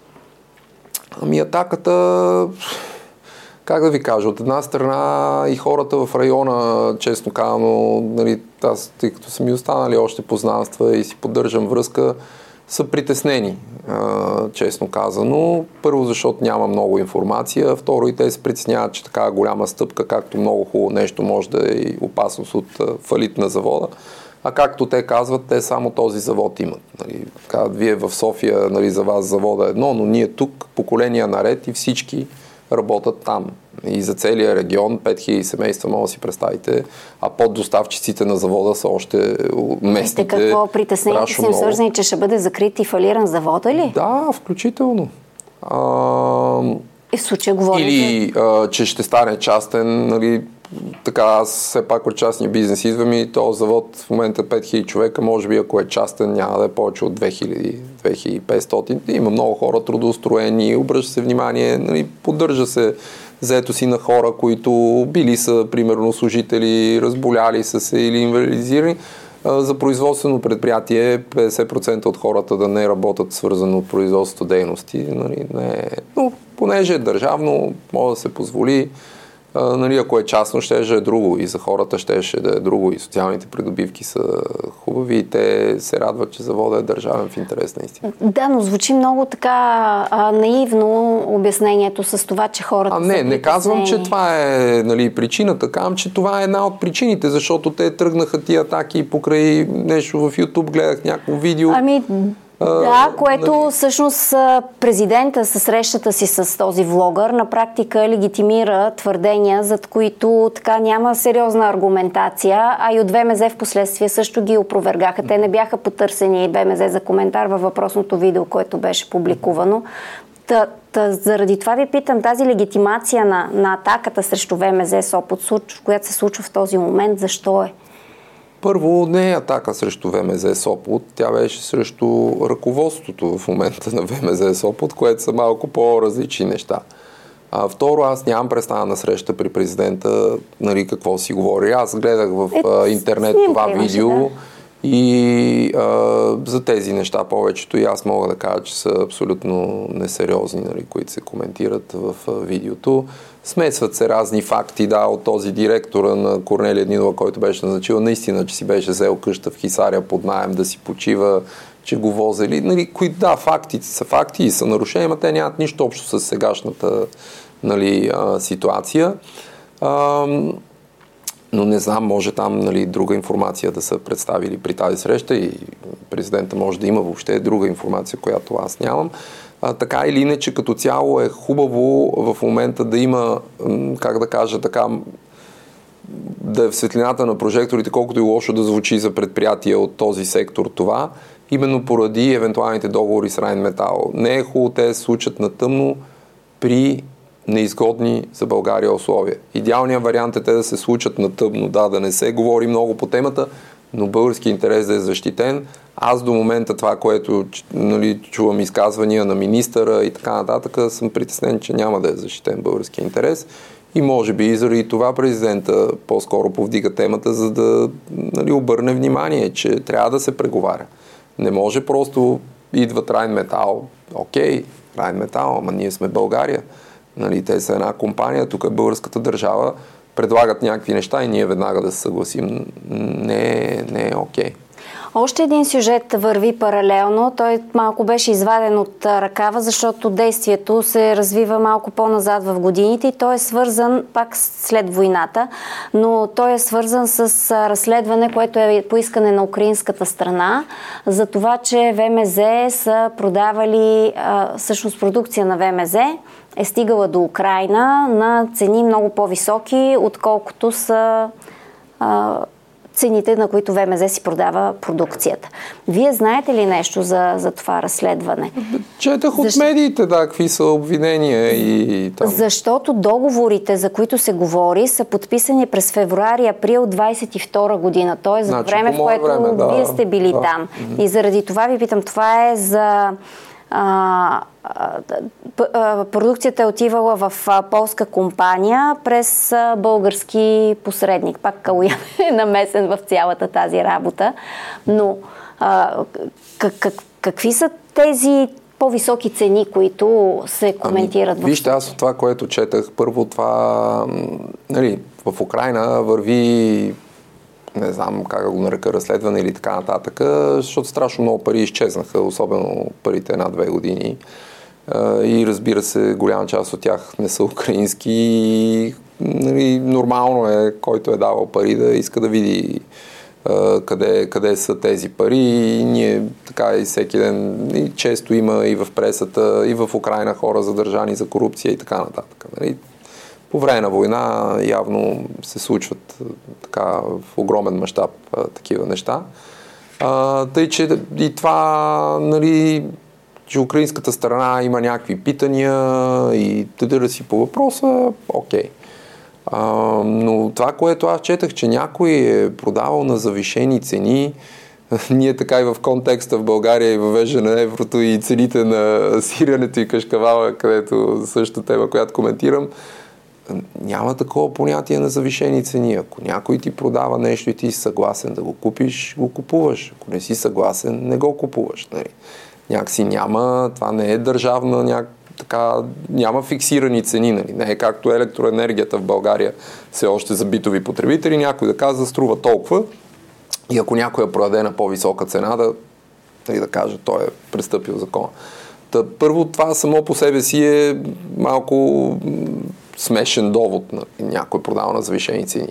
Ами атаката, как да ви кажа, от една страна и хората в района, честно казано, нали, аз, тъй като са ми останали още познанства и си поддържам връзка, са притеснени, честно казано. Първо, защото няма много информация. Второ, и те се притесняват, че така голяма стъпка, както много хубаво нещо, може да е и опасност от фалит на завода. А както те казват, те само този завод имат. Нали, казват, вие в София, нали, за вас завода е едно, но ние тук поколения наред и всички работят там. И за целия регион, пет хиляди семейства, може да си представите, а поддоставчиците на завода са още местните. Те какво, притеснените си им свързани, че ще бъде закрит и фалиран завода ли? Да, включително. А... И в случая говорите... Или, а, че ще стане частен, нали, така, аз все пак от частния бизнес идвам и този завод в момента пет хиляди човека, може би ако е частен, няма да е повече от две хиляди - две хиляди и петстотин. Има много хора трудоустроени, обръща се внимание, нали, поддържа се заето си на хора, които били са, примерно, служители, разболяли са се или инвалидизирани. За производствено предприятие петдесет процента от хората да не работят свързано от производството дейности. Нали, не, но понеже е държавно, може да се позволи. А, нали, ако е частно, ще е друго и за хората ще е да е друго и социалните придобивки са хубави и те се радват, че завода е държавен в интерес на истина. Да, но звучи много така а, наивно обяснението с това, че хората а, не, са не казвам, че това е, нали, причината, казвам, че това е една от причините, защото те тръгнаха тия атаки покрай нещо в YouTube, гледах някакво видео. Ами... Да, което нали... всъщност президента със срещата си с този влогър на практика легитимира твърдения, зад които така няма сериозна аргументация, а и от ВМЗ в последствие също ги опровергаха. Те не бяха потърсени ВМЗ за коментар във въпросното видео, което беше публикувано. Та, та, заради това ви питам, тази легитимация на, на атаката срещу ВМЗ Сопот, която се случва в този момент, защо е? Първо, не е атака срещу ВМЗ Сопот, тя беше срещу ръководството в момента на ВМЗ Сопот, което са малко по-различни неща. А, второ, аз нямам представа на среща при президента, нали, какво си говори. Аз гледах в е, интернет това видео да. и а, за тези неща повечето и аз мога да кажа, че са абсолютно несериозни, нали, които се коментират в а, видеото. Смесват се разни факти, да, от този директора на Корнелия Нинова, който беше назначила, наистина, че си беше взел къща в Хисаря под наем да си почива, че го возели. Нали, кои, да, фактите са факти и са нарушени, но те нямат нищо общо с сегашната, нали, а, ситуация. А, но не знам, може там, нали, друга информация да са представили при тази среща и президента може да има въобще друга информация, която аз нямам. А, така или иначе, като цяло е хубаво в момента да има, как да кажа, така, да е в светлината на прожекторите, колкото и лошо да звучи за предприятия от този сектор това, именно поради евентуалните договори с Райнметал. Не е хубаво те се случат на тъмно при неизгодни за България условия. Идеалният вариант е те да се случат на тъмно, да, да не се говори много по темата, но български интерес да е защитен. Аз до момента това, което, нали, чувам изказвания на министъра и така нататък, съм притеснен, че няма да е защитен български интерес. И може би и заради това президента по-скоро повдига темата, за да, нали, обърне внимание, че трябва да се преговаря. Не може просто идват Райнметал. Окей, Райнметал, ама ние сме България. Нали, те са една компания, тук е българската държава, предлагат някакви неща и ние веднага да се съгласим. Не, не е окей. Още един сюжет върви паралелно. Той малко беше изваден от ръкава, защото действието се развива малко по-назад в годините и той е свързан пак след войната, но той е свързан с разследване, което е поискане на украинската страна, за това, че ВМЗ са продавали, всъщност продукция на ВМЗ е стигала до Украйна на цени много по-високи, отколкото са а, цените, на които ВМЗ си продава продукцията. Вие знаете ли нещо за, за това разследване? Четах от Защо... медиите, да, какви са обвинения и там. Защото договорите, за които се говори, са подписани през февруари-април двадесет и втора година. Т.е. за значи, време, в което време, да, вие сте били да. там. И заради това ви питам, това е за а, а, продукцията е отивала в а, полска компания през а, български посредник. Пак Калоян е намесен в цялата тази работа. Но а, как, как, какви са тези по-високи цени, които се коментират? Ами, вижте, аз от това, което четах, първо това, нали, в Украйна върви, не знам как да го нарека, разследване или така нататък, защото страшно много пари изчезнаха, особено парите една-две години. И разбира се, голяма част от тях не са украински и, нали, нормално е, който е давал пари, да иска да види Къде, къде са тези пари, и ние така и всеки ден, и често има и в пресата, и в Украйна хора задържани за корупция и така нататък. Нали? По време на война явно се случват така в огромен мащаб такива неща. А, тъй, че и това, нали, че украинската страна има някакви питания и да си по въпроса, окей. Uh, но това, което аз четах, че някой е продавал на завишени цени, ние така и в контекста в България и въвеждане на еврото и цените на сиренето и кашкавала, където също тема, която коментирам, няма такова понятие на завишени цени. Ако някой ти продава нещо и ти си съгласен да го купиш, го купуваш. Ако не си съгласен, не го купуваш. Нали? Някакси няма, това не е държавна някаква, така, няма фиксирани цени, нали? Не е както електроенергията в България все още за битови потребители, някой да казва струва толкова и ако някой я продаде на по-висока цена, да, нали, да каже, той е престъпил закона. Та, първо, това само по себе си е малко смешен довод, на някой продава на завишени цени.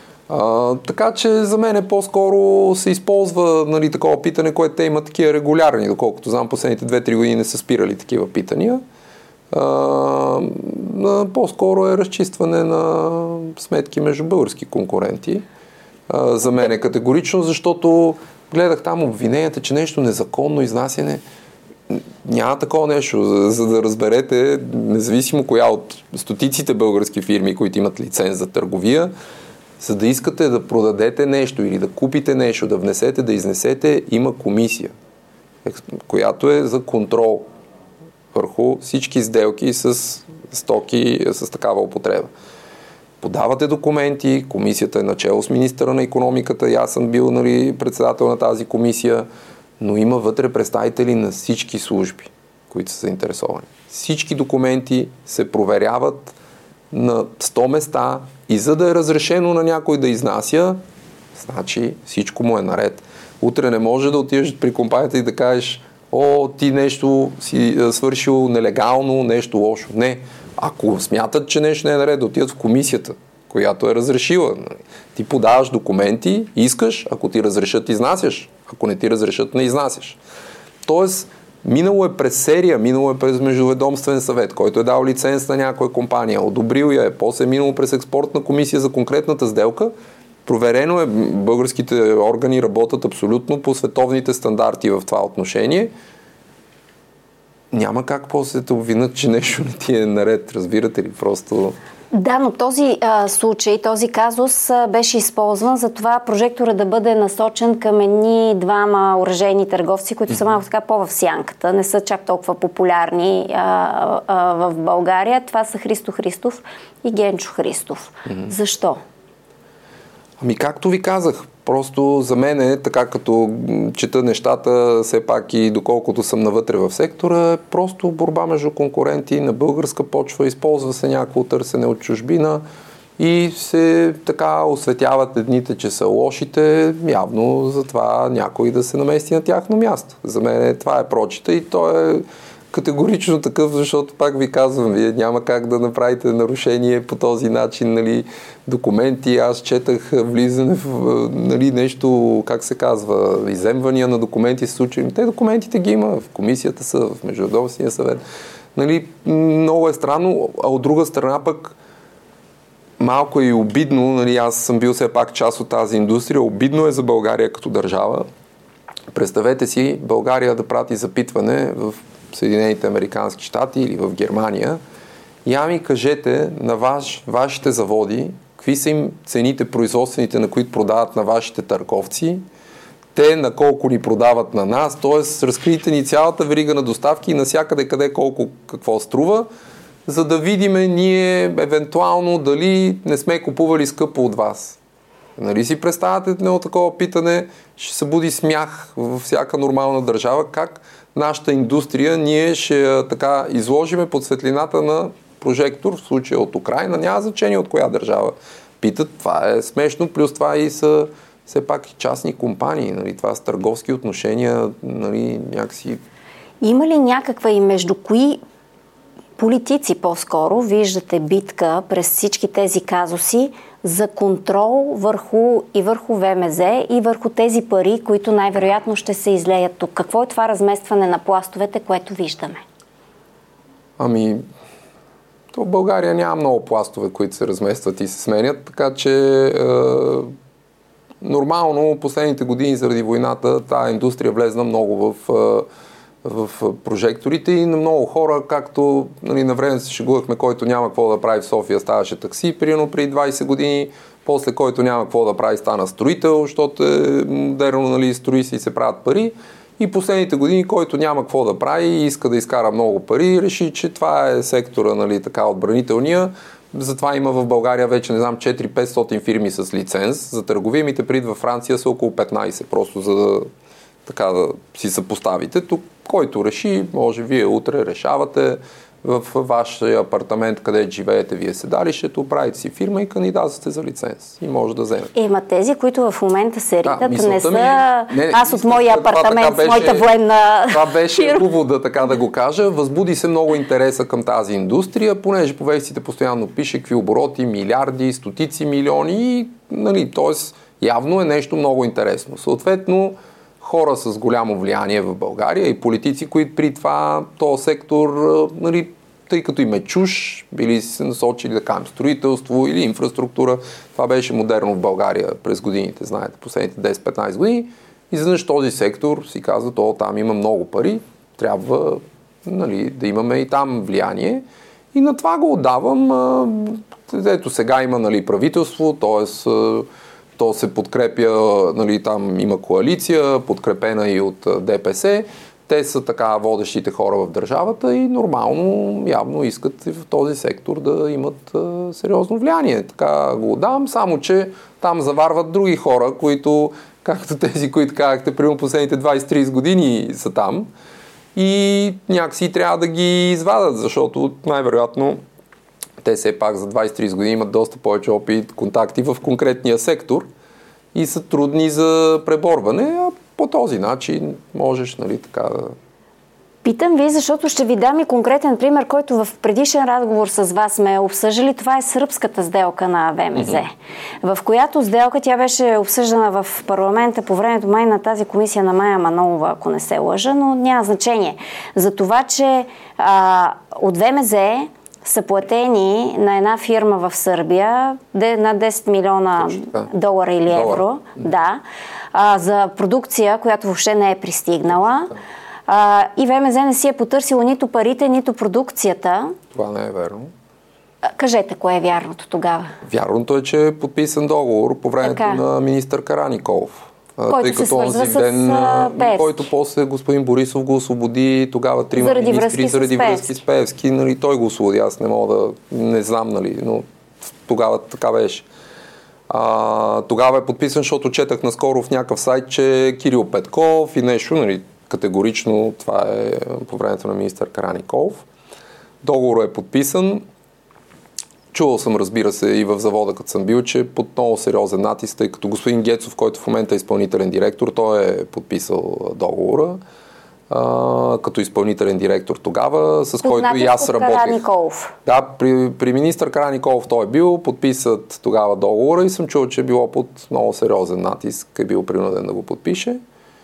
А, така че за мен е по-скоро се използва, нали, такова питане, което те имат такива регулярни, доколкото знам, последните две-три години не са спирали такива питания. Uh, по-скоро е разчистване на сметки между български конкуренти. Uh, за мен е категорично, защото гледах там обвиненията, че нещо незаконно изнасяне. Няма такова нещо, за, за да разберете, независимо коя от стотиците български фирми, които имат лиценз за търговия, за да искате да продадете нещо или да купите нещо, да внесете, да изнесете, има комисия, която е за контрол върху всички сделки с стоки с такава употреба. Подавате документи, комисията е начело с министъра на икономиката, и аз съм бил, нали, председател на тази комисия, но има вътре представители на всички служби, които са заинтересовани. Всички документи се проверяват на сто места и за да е разрешено на някой да изнася, значи всичко му е наред. Утре не може да отидеш при компанията и да кажеш: о, ти нещо си свършил нелегално, нещо лошо. Не. Ако смятат, че нещо не е наред, да отидат в комисията, която е разрешила. Ти подаваш документи, искаш, ако ти разрешат, изнасяш. Ако не ти разрешат, не изнасяш. Тоест, минало е през серия, минало е през междуведомствен съвет, който е дал лиценз на някоя компания, одобрил я е, после е минало през експортна комисия за конкретната сделка. Проверено е, българските органи работят абсолютно по световните стандарти в това отношение. Няма как после да те обвинят, че нещо не ти е наред, разбирате ли? Просто... Да, но този а, случай, този казус а, беше използван за това прожектора да бъде насочен към едни двама оръжейни търговци, които са малко така по-в сянката, не са чак толкова популярни а, а, в България. Това са Христо Христов и Генчо Христов. Mm-hmm. Защо? Ами както ви казах, просто за мен е така, като чета нещата, все пак и доколкото съм навътре в сектора, е просто борба между конкуренти на българска почва, използва се някакво търсене от чужбина и се така осветяват едните, че са лошите, явно затова някой да се намести на тяхно място. За мен това е прочита и то е категорично такъв, защото пак ви казвам, вие няма как да направите нарушение по този начин, нали, документи. Аз четах влизане в, нали, нещо, как се казва, изземвания на документи се случили. Те документите ги има, в комисията са, в Междуведомствения съвет. Нали, много е странно, а от друга страна пък малко е и обидно, нали, аз съм бил все пак част от тази индустрия, обидно е за България като държава. Представете си България да прати запитване в Съединените американски щати или в Германия. Я ми кажете на ваш, вашите заводи, какви са им цените производствените, на които продават на вашите търговци, те на колко ни продават на нас, т.е. разкрийте ни цялата верига на доставки и навсякъде къде колко какво струва, за да видиме ние евентуално дали не сме купували скъпо от вас. Нали си представяте на такова питане, ще се буди смях във всяка нормална държава, как нашата индустрия ние ще така изложиме под светлината на прожектор, в случая от Украйна, няма значение от коя държава питат, това е смешно, плюс това и са все пак и частни компании, нали, това са търговски отношения, нали, някакси... Има ли някаква и между кои политици по-скоро виждате битка през всички тези казуси за контрол върху и върху ВМЗ и върху тези пари, които най-вероятно ще се излеят тук? Какво е това разместване на пластовете, което виждаме? Ами, то в България няма много пластове, които се разместват и се сменят, така че е, нормално последните години заради войната тази индустрия влезна много в, е, в прожекторите и на много хора, както нали, на време се шегувахме, който няма какво да прави в София, ставаше такси, примерно преди двайсет години, после който няма какво да прави, стана строител, защото е модерно, нали, строи се и се правят пари. И последните години, който няма какво да прави и иска да изкара много пари, реши, че това е сектора, нали, така отбранителния. Затова има в България вече, не знам, четири-петстотин фирми с лиценз. За търговимите пред във Франция са около петнайсет, просто за да, така, да си съпоставите. Тук, който реши, може вие утре решавате в вашия апартамент, където живеете вие седалището, правите си фирма и кандидатствате за лиценз. И може да вземете. Ема тези, които в момента се ритат, да, не са... Ми, не, аз от моя апартамент, беше, с моята военна... Това беше повода, така да го кажа. Възбуди се много интереса към тази индустрия, понеже по вестите постоянно пише какви обороти, милиарди, стотици милиони и, нали, т.е. явно е нещо много интересно. Съответно, хора с голямо влияние в България и политици, които при това този сектор, нали, тъй като им е чуш, били се насочили да кажем строителство или инфраструктура. Това беше модерно в България през годините, знаете, последните десет-петнайсет години. И заднъж този сектор си казва, то там има много пари, трябва, нали, да имаме и там влияние. И на това го отдавам. Ето сега има, нали, правителство, т.е. то се подкрепя, нали, там има коалиция, подкрепена и от ДПС. Те са така водещите хора в държавата и нормално, явно искат в този сектор да имат а, сериозно влияние. Така го дам, само че там заварват други хора, които, както тези, които казахте, примерно последните двайсет-трийсет години са там и някакси трябва да ги извадат, защото най-вероятно те все пак за двайсет-трийсет години имат доста повече опит, контакти в конкретния сектор и са трудни за преборване, а по този начин можеш, нали, така да... Питам ви, защото ще ви дам и конкретен пример, който в предишен разговор с вас сме обсъждали. Това е сръбската сделка на ВМЗ, mm-hmm. в която сделка тя беше обсъждана в парламента по времето май на тази комисия на Мая Манолова, ако не се лъжа, но няма значение. За това, че а, от ВМЗ са платени на една фирма в Сърбия на десет милиона долара или евро, Долар. да, а, за продукция, която въобще не е пристигнала. А, и ВМЗ не си е потърсило нито парите, нито продукцията. Това не е верно. А, кажете, кое е вярното тогава? Вярното е, че е подписан договор по времето така на министър Караниколов. Който тъй като се свърза с ден, Пеевски. Който после господин Борисов го освободи, тогава трима заради министри, връзки заради с връзки с Пеевски. Нали, той го освободи, аз не мога да... Не знам, нали, но тогава така беше. А, тогава е подписан, защото четах наскоро в някакъв сайт, че Кирил Петков и нещо, нали, категорично това е по времето на министър Караниколов. Договорът е подписан. Чувал съм, разбира се, и в завода, като съм бил, че под много сериозен натиск, тъй като господин Гецов, който в момента е изпълнителен директор, той е подписал договора а, като изпълнителен директор тогава, с под който и аз работих. Караниколов. Да, при, при министър Караниколов той е бил, подписат тогава договора и съм чул, че е било под много сериозен натиск, е бил принуден да го подпише.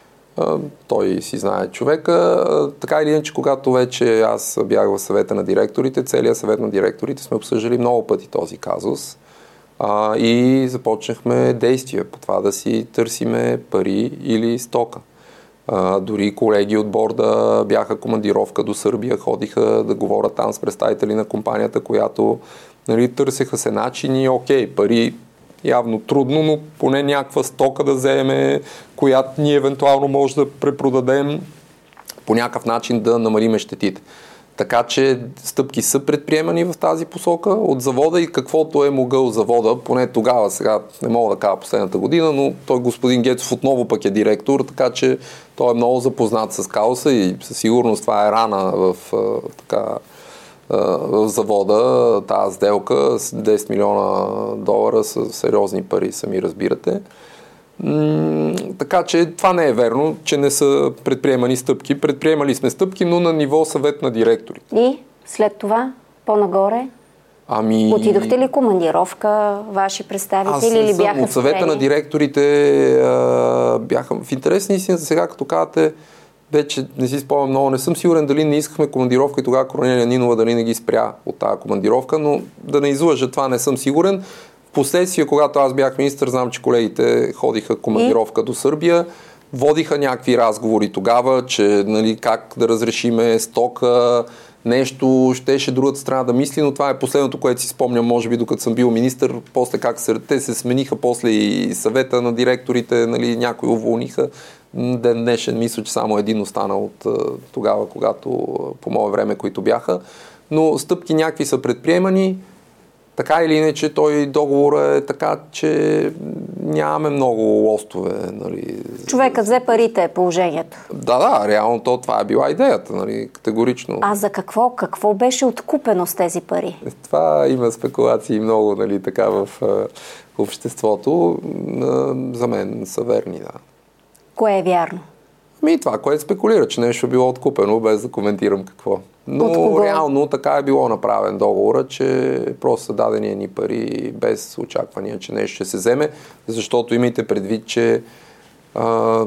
Той си знае човека. Така или иначе, когато вече аз бях в съвета на директорите, целият съвет на директорите сме обсъждали много пъти този казус а, и започнахме действия по това да си търсиме пари или стока. А, дори колеги от борда бяха командировка до Сърбия, ходиха да говорят там с представители на компанията, която, нали, търсеха се начини, окей, пари явно трудно, но поне някаква стока да вземе, която ние евентуално може да препродадем, по някакъв начин да намалиме щетите. Така че стъпки са предприемани в тази посока от завода и каквото е могъл завода, поне тогава, сега не мога да кажа последната година, но той господин Гецов отново пък е директор, така че той е много запознат с казуса и със сигурност това е рана в, така, в завода, тази сделка с десет милиона долара са сериозни пари, сами разбирате. М- така че това не е верно, че не са предприемани стъпки. Предприемали сме стъпки, но на ниво съвет на директорите. И след това, по-нагоре? Ами... Отидохте ли командировка, ваши представители или бяха от съвета на директорите а, бяха в интересни истина. Сега като казвате, вече не си спомням много, не съм сигурен дали не искахме командировка и тогава Корнелия Нинова дали не ги спря от тази командировка, но да не излъжа, това не съм сигурен. Впоследствие, когато аз бях министър, знам, че колегите ходиха командировка и? до Сърбия, водиха някакви разговори тогава, че нали, как да разрешиме стока, нещо, щеше другата страна да мисли, но това е последното, което си спомням, може би докато съм бил министър, после как се, те се смениха, после и съвета на директорите, нали, някои уволниха. Ден днешен мисля, че само един остана от тогава, когато по мое време, които бяха. Но стъпки някакви са предприемани. Така или иначе, той договор е така, че нямаме много лостове. Нали. Човека взе парите, е положението. Да, да, реално то, това е била идеята, нали, категорично. А за какво? Какво беше откупено с тези пари? Това има спекулации много, нали, така в uh, обществото. Uh, за мен са верни, да. Кое е вярно? Ми това, което спекулира, че нещо е било откупено, без да коментирам какво. Но реално така е било направен договора, че просто са дадени ни пари без очаквания, че нещо ще се вземе, защото имайте предвид, че а,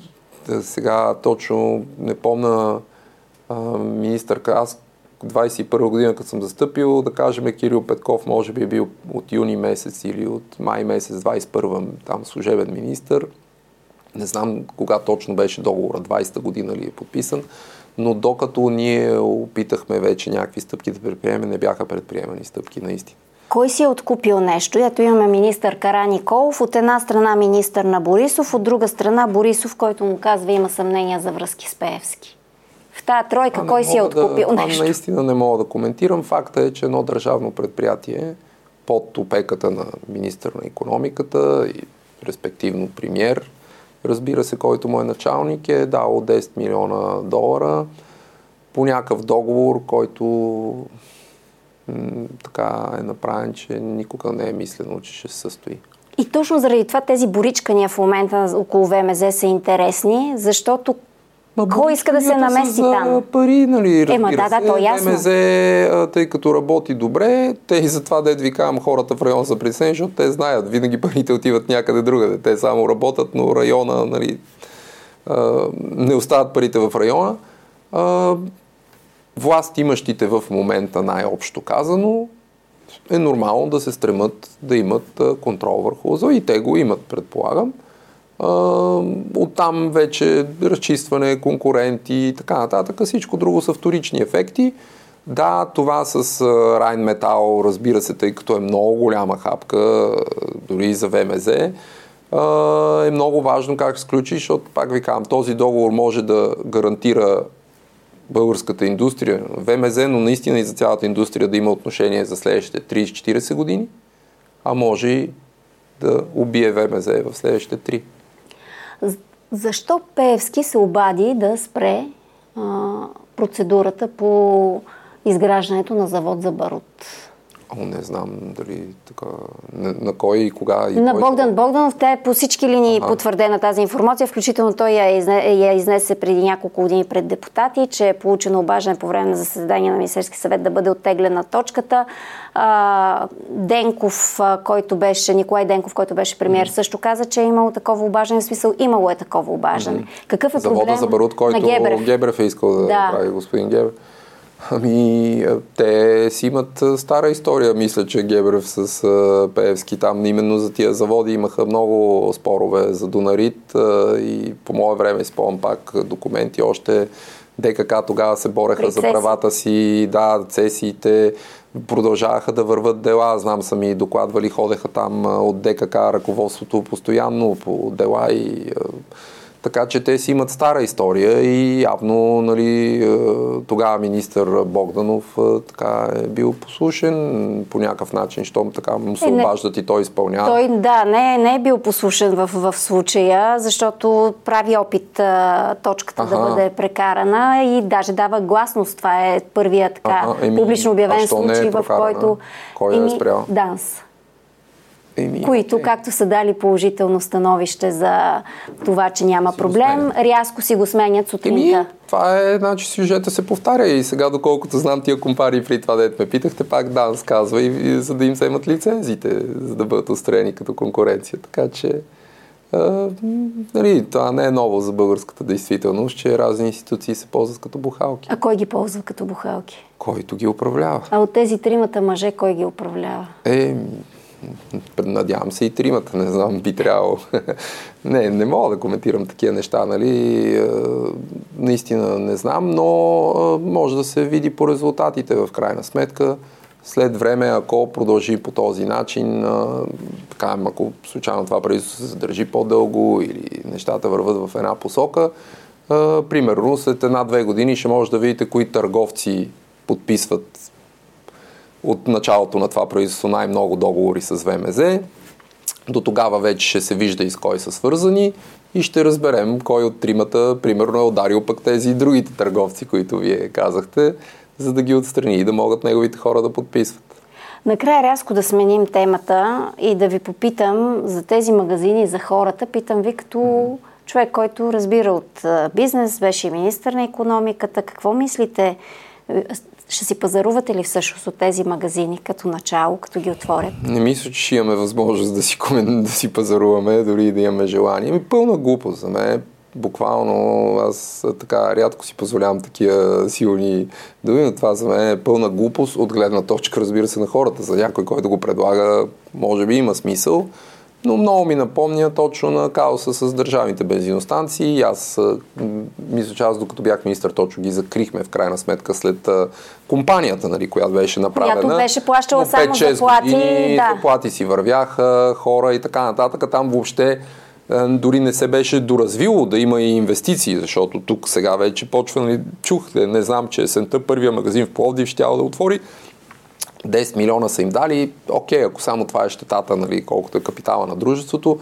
сега точно не помня а, министърка, аз двадесет и първа година, като съм застъпил, да кажем Кирил Петков, може би е бил от юни месец или от май месец двадесет и първа там служебен министър. Не знам кога точно беше договора, двадесета година ли е подписан, но докато ние опитахме вече някакви стъпки да предприемем, не бяха предприемани стъпки наистина. Кой си е откупил нещо? Ето имаме министър Караниколов, от една страна министър на Борисов, от друга страна Борисов, който му казва има съмнения за връзки с Пеевски. В тая тройка кой си е откупил да, нещо? Наистина не мога да коментирам. Факта е, че едно държавно предприятие под опеката на министър на икономиката и респективно премиер, разбира се, който му е началник, е дал десет милиона долара по някакъв договор, който м- така е направен, че никога не е мислено, че ще се състои. И точно заради това тези боричкания в момента около ВМЗ са интересни, защото Ма, кой иска да се намеси за там? Пари, нали, разбира Ема, да, да, то е ясно. ВМЗ, тъй като работи добре, те и затова да ви казвам, хората в района са притеснени, защото те знаят, винаги парите отиват някъде другаде. Те само работят, но района, нали, не остават парите в района. Власт имащите в момента, най-общо казано, е нормално да се стремат да имат контрол върху ОЗО и те го имат, предполагам. Uh, оттам вече разчистване, конкуренти и така нататък. Всичко друго са вторични ефекти. Да, това с uh, Райнметал, разбира се, тъй като е много голяма хапка, uh, дори и за ВМЗ, uh, е много важно как се сключи, защото, пак ви казвам, този договор може да гарантира българската индустрия, ВМЗ, но наистина и за цялата индустрия да има отношение за следващите тридесет-четиридесет години, а може и да убие ВМЗ в следващите три. Защо Пеевски се обади да спре а, процедурата по изграждането на завод за барут? О, не знам дали така... На, на кой и кога... И на кой Богдан това... Богданов. Тя е по всички линии ага. потвърдена тази информация, включително той я, изне, я изнесе преди няколко години пред депутати, че е получено обаждане по време на заседание на Министерски съвет да бъде оттеглена точката. А, Денков, който беше, Николай Денков, който беше премиер, mm-hmm. също каза, че е имало такова обаждане, в смисъл имало е такова обаждане. Mm-hmm. Какъв е Завода проблем за барут, който Гебрев? Гебрев е искал да, да. прави господин Гебрев. Ами, те си имат стара история, мисля, че Гебрев с а, Пеевски там именно за тия заводи имаха много спорове за Дунарит а, и по мое време спомням пак документи още ДКК тогава се бореха за правата си, да, цесиите, продължаваха да върват дела, знам са ми докладвали, ходеха там от ДКК ръководството постоянно по дела и така че те си имат стара история и явно, нали, тогава министър Богданов така е бил послушен по някакъв начин, щом така му се обаждат и той изпълнява. Той, да, не, не е бил послушен в, в случая, защото прави опит а, точката ага. да бъде прекарана и даже дава гласност. Това е първият така ага, еми, публично обявен случай, е в който... Кой еми, е спрял? ДАНС. Еми, които, okay. както са дали положително становище за това, че няма си проблем, рязко си го сменят сутринта. Еми, това е, значи, сюжета се повтаря и сега, доколкото знам тия компании, при това, дето ме питахте, пак ДАНС казва, и, и, за да им вземат лицензите, за да бъдат устроени като конкуренция. Така че, а, нали, това не е ново за българската действителност, че разни институции се ползват като бухалки. А кой ги ползва като бухалки? Който ги управлява. А от тези тримата мъже, кой ги управлява? Е, надявам се и тримата, не знам, би трябвало. не, не мога да коментирам такива неща, нали, наистина не знам, но може да се види по резултатите в крайна сметка. След време, ако продължи по този начин, така, ако случайно това правителство се задържи по-дълго или нещата върват в една посока, примерно след една-две години ще може да видите кои търговци подписват от началото на това правителство най-много договори с ВМЗ. До тогава вече ще се вижда и с кой са свързани и ще разберем кой от тримата, примерно, е ударил пък тези другите търговци, които вие казахте, за да ги отстрани и да могат неговите хора да подписват. Накрая рязко да сменим темата и да ви попитам за тези магазини, за хората. Питам ви като mm-hmm. човек, който разбира от бизнес, беше министър на икономиката. Какво мислите? Ще си пазарувате ли всъщност от тези магазини като начало, като ги отворят? Не мисля, че ще имаме възможност да си, да си пазаруваме, дори и да имаме желание. Ми пълна глупост за мен. Буквално аз така рядко си позволявам такива силни думи, но това за мен е пълна глупост от гледна точка, разбира се, на хората. За някой, който го предлага, може би има смисъл, но много ми напомня точно на хаоса с държавните бензиностанции. И аз мисля, че аз докато бях министър, точно ги закрихме в крайна сметка след а, компанията, нали, която беше направена. Която беше плащала само заплати. Да. Заплати си вървяха, хора и така нататък. Там въобще а, дори не се беше доразвило да има и инвестиции, защото тук сега вече почва, нали, чух, не знам, че есента първия магазин в Пловдив щял да отвори. десет милиона са им дали, окей, ако само това е щетата, нали, колкото е капитала на дружеството,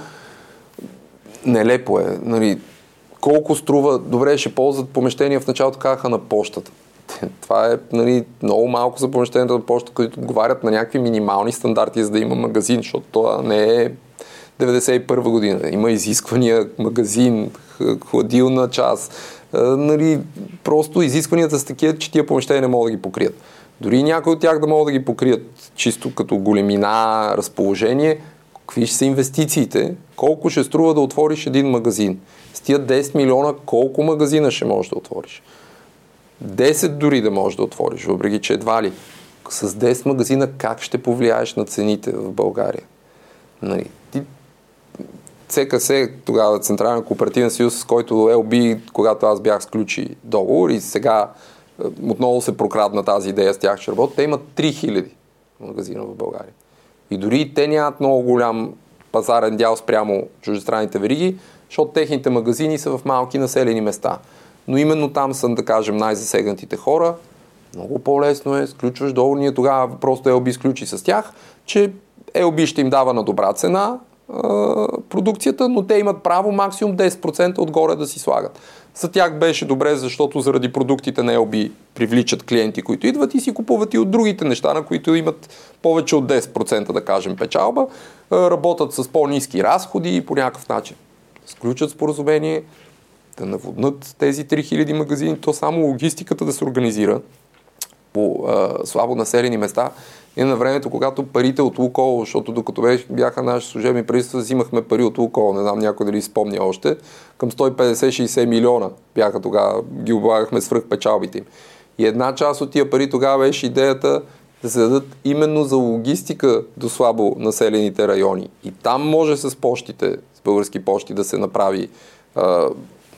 нелепо е. Нали, колко струва, добре, ще ползват помещения, в началото казаха на пощата. Това е, нали, много малко за помещенията на пощата, които отговарят на някакви минимални стандарти, за да има магазин, защото това не е деветдесет и първа година. Има изисквания, магазин, хладилна част. Нали, просто изискванията са такива, че тия помещения не могат да ги покрият. Дори някои от тях да могат да ги покрият чисто като големина, разположение, какви ще са инвестициите, колко ще струва да отвориш един магазин. С тия десет милиона колко магазина ще можеш да отвориш? десет дори да можеш да отвориш, въпреки че едва ли. С десет магазина как ще повлияеш на цените в България? Нали, ти ЦКС, тогава Централен кооперативен съюз, с който Ел Би, когато аз бях сключи договор и сега отново се прокрадна тази идея с тях, че работят, те имат три хиляди магазина в България. И дори те нямат много голям пазарен дял спрямо чуждестранните вериги, защото техните магазини са в малки населени места. Но именно там са, да кажем, най-засегнатите хора. Много по-лесно е, сключваш договор. Ние тогава просто Ел Би сключи с тях, че Ел Би ще им дава на добра цена а, продукцията, но те имат право максимум десет процента отгоре да си слагат. За тях беше добре, защото заради продуктите на Ел Би привличат клиенти, които идват и си купуват и от другите неща, на които имат повече от десет процента, да кажем, печалба, работят с по-ниски разходи и по някакъв начин сключат споразумение, да наводнат тези три хиляди магазини, то само логистиката да се организира по а, слабо населени места. И на времето, когато парите от Лукойл, защото докато бяха наши служебни правителства, взимахме пари от Лукойл, не знам някой дали спомня още, към сто и петдесет до шейсет милиона бяха тогава, ги облагахме свръх печалбите им. И една част от тия пари тогава беше идеята да се дадат именно за логистика до слабо населените райони. И там може с почтите, с български почти, да се направи а,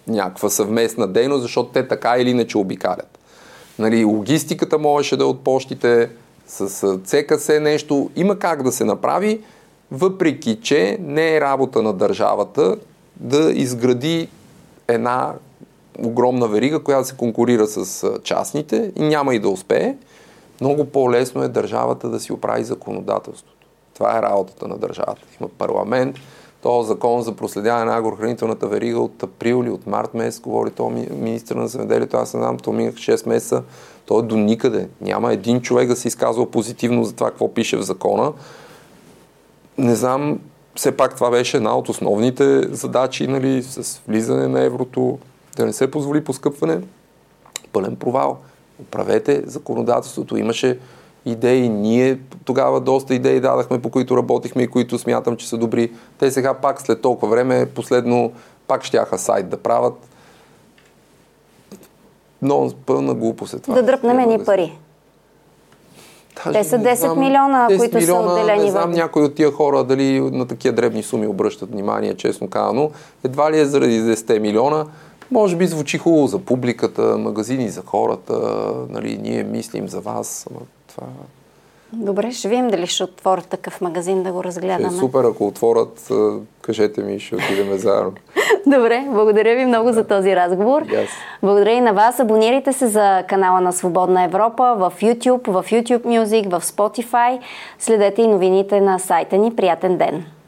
някаква съвместна дейност, защото те така или иначе обикалят. Нали, логистиката можеше да е от почтите, с ЦКС нещо, има как да се направи, въпреки че не е работа на държавата да изгради една огромна верига, която се конкурира с частните и няма и да успее. Много по-лесно е държавата да си оправи законодателството. Това е работата на държавата. Има парламент, този закон за проследяване на агрохранителната верига от април или от март месец, говори този министър на земеделието, аз не знам, то минах шест месеца, той е до никъде. Няма един човек да се изказва позитивно за това, какво пише в закона. Не знам, все пак това беше една от основните задачи, нали, с влизане на еврото, да не се позволи поскъпване. Пълен провал. Оправете законодателството. Имаше идеи. Ние тогава доста идеи дадахме, по които работихме и които смятам, че са добри. Те сега пак след толкова време, последно пак щяха сайт да правят. Но пълна глупост е това. Да дръпнем едни пари. Даже Те са десет милиона, които милиона, са отделени. Не знам в... някои от тия хора дали на такива дребни суми обръщат внимание, честно казано. Едва ли е заради десет милиона. Може би звучи хубаво за публиката, магазини за хората, нали, ние мислим за вас. Това... Добре, ще видим дали ще отворят такъв магазин да го разгледаме. Ще е супер, ако отворят, кажете ми, ще отидем заедно. Добре, благодаря ви много да. за този разговор. Yes. Благодаря и на вас. Абонирайте се за канала на Свободна Европа в YouTube, в YouTube Music, в Spotify. Следете и новините на сайта ни. Приятен ден!